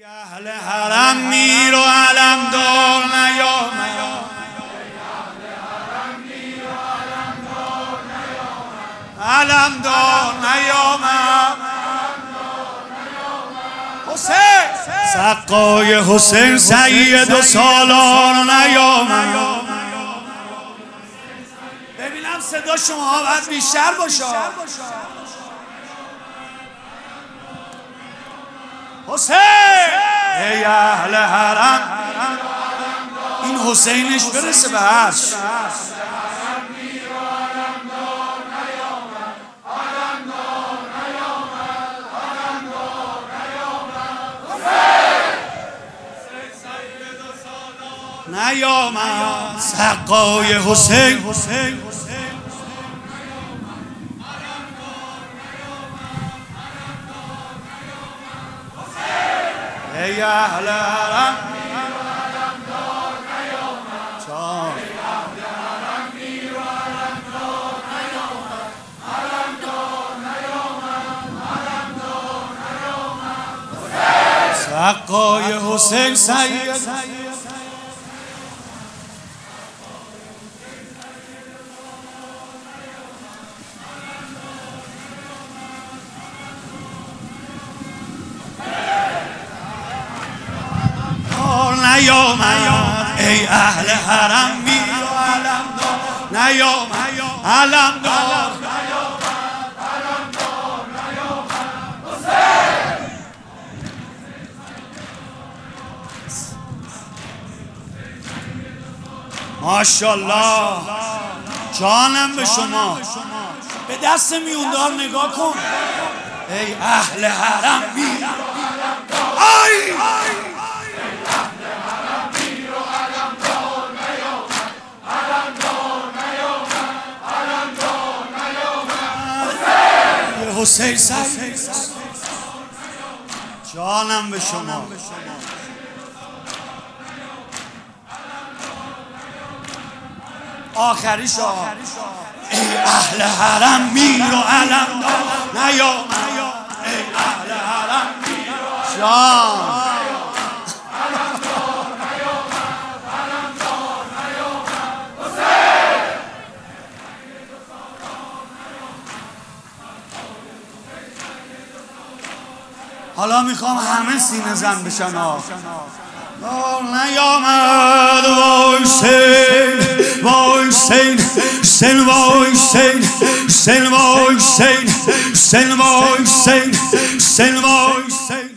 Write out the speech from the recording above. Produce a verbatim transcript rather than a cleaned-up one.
اهل حرم میر و علم دار نیامد، علم دار نیامد. حسین سقای حسین سید و سالار نیامد. ببینم صدا شما باید بیشتر باشه. حسین ای اهل حرم، این حسینش برسه به عرش. نیامد سقای حسین، ای اهل حرم سقای حسین سید. نیامد ای اهل حرم میر و علم دار نیامد، علم دار ماشاءالله. جانم به شما، به دست میوندار نگاه کن. ای اهل حرم میر آی حسین سید، جانم به شما. آخری شاه ای اهل حرم میر و علم دار نیامد، ای اهل حرم میر و جان. حالا میخوام همه سینه زن بشن. ها نیامد وای سین وای سین سین وای سین سین وای سین سین وای سین سین وای سین